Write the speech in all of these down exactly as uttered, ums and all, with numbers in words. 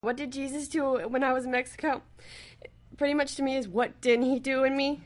What did Jesus do when I was in Mexico? Pretty much to me is, what didn't he do in me?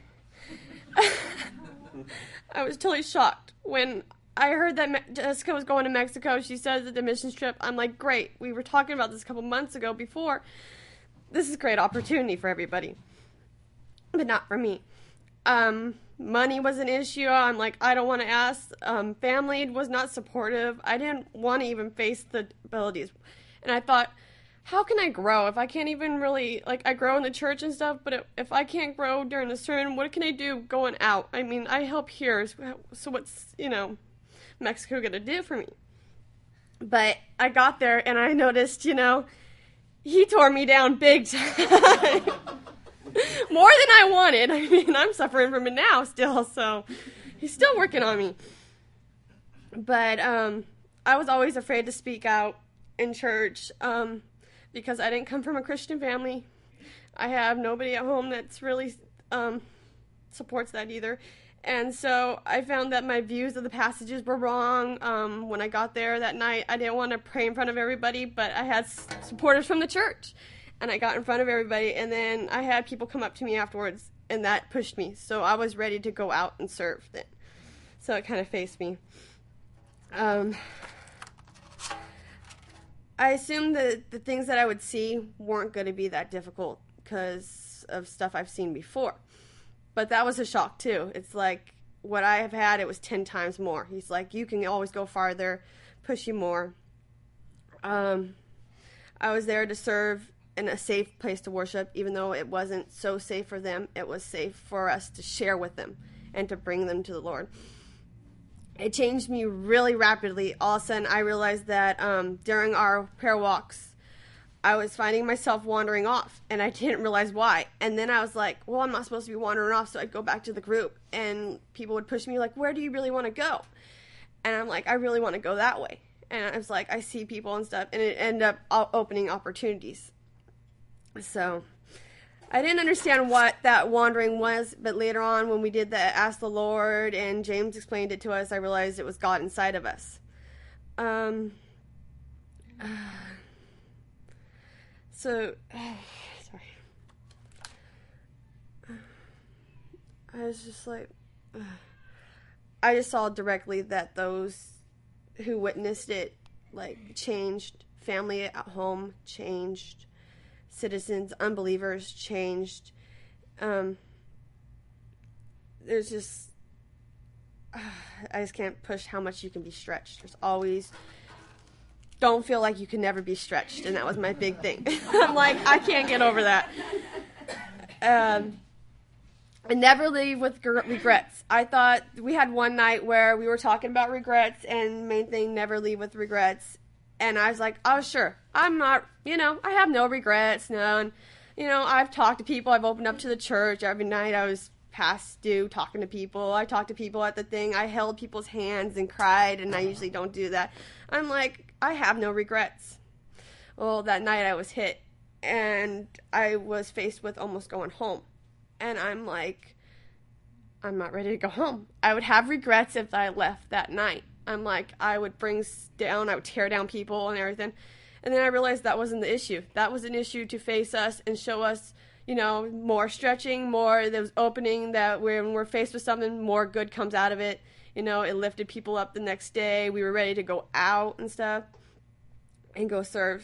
I was totally shocked when I heard that Me- Jessica was going to Mexico. She said that the missions trip. I'm like, great. We were talking about this a couple months ago before. This is a great opportunity for everybody, but not for me. Um, money was an issue. I'm like, I don't want to ask. Um, family was not supportive. I didn't want to even face the abilities. And I thought, how can I grow if I can't even really, like, I grow in the church and stuff, but if I can't grow during the sermon, what can I do going out? I mean, I help here, so what's, you know, Mexico going to do for me? But I got there and I noticed, you know, he tore me down big time. More than I wanted. I mean, I'm suffering from it now still, so he's still working on me. But um, I was always afraid to speak out in church um, because I didn't come from a Christian family. I have nobody at home that's really um, supports that either. And so I found that my views of the passages were wrong. Um, when I got there that night, I didn't want to pray in front of everybody, but I had s- supporters from the church. And I got in front of everybody, and then I had people come up to me afterwards, and that pushed me. So I was ready to go out and serve then. So it kind of faced me. Um, I assumed that the things that I would see weren't going to be that difficult because of stuff I've seen before. But that was a shock, too. It's like, what I have had, it was ten times more. He's like, you can always go farther, push you more. Um, I was there to serve in a safe place to worship, even though it wasn't so safe for them. It was safe for us to share with them and to bring them to the Lord. It changed me really rapidly. All of a sudden, I realized that um, during our prayer walks, I was finding myself wandering off, and I didn't realize why. And then I was like, well, I'm not supposed to be wandering off, so I'd go back to the group, and people would push me like, where do you really want to go? And I'm like, I really want to go that way. And I was like, I see people and stuff, and it ended up opening opportunities. So I didn't understand what that wandering was, but later on when we did the Ask the Lord and James explained it to us, I realized it was God inside of us. Um, uh, so, uh, sorry. I was just like, uh, I just saw directly that those who witnessed it, like, changed. Family at home changed. Citizens, unbelievers changed. Um, there's just, uh, I just can't push how much you can be stretched. There's always, don't feel like you can never be stretched, and that was my big thing. I'm like, I can't get over that. Um, and never leave with regrets. I thought we had one night where we were talking about regrets, and main thing, never leave with regrets. And I was like, oh, sure, I'm not, you know, I have no regrets, none. You know, I've talked to people, I've opened up to the church. Every night I was past due talking to people. I talked to people at the thing. I held people's hands and cried, and I usually don't do that. I'm like, I have no regrets. Well, that night I was hit, and I was faced with almost going home. And I'm like, I'm not ready to go home. I would have regrets if I left that night. I'm like, I would bring down, I would tear down people and everything. And then I realized that wasn't the issue. That was an issue to face us and show us, you know, more stretching, more, there was opening, that when we're faced with something, more good comes out of it. You know, it lifted people up the next day. We were ready to go out and stuff and go serve.